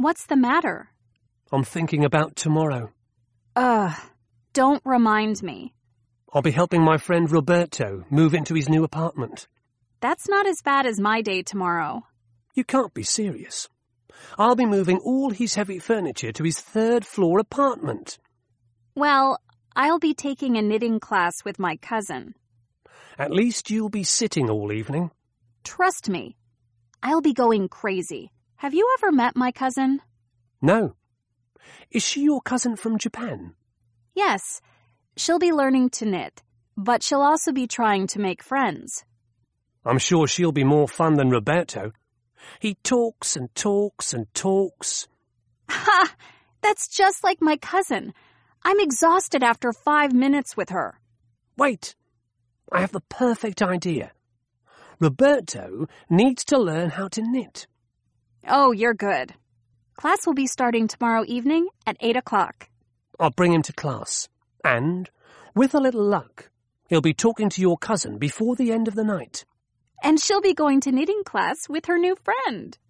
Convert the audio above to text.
What's the matter? I'm thinking about tomorrow. Don't remind me. I'll be helping my friend Roberto move into his new apartment. That's not as bad as my day tomorrow. You can't be serious. I'll be moving all his heavy furniture to his third-floor apartment. Well, I'll be taking a knitting class with my cousin. At least you'll be sitting all evening. Trust me, I'll be going crazy. Have you ever met my cousin? No. Is she your cousin from Japan? Yes, she'll be learning to knit, but she'll also be trying to make friends. I'm sure she'll be more fun than Roberto. He talks and talks and talks. Ha! That's just like my cousin. I'm exhausted after 5 minutes with her. Wait, I have the perfect idea. Roberto needs to learn how to knit. Oh, you're good. Class will be starting tomorrow evening at 8 o'clock. I'll bring him to class. And, with a little luck, he'll be talking to your cousin before the end of the night. And she'll be going to knitting class with her new friend.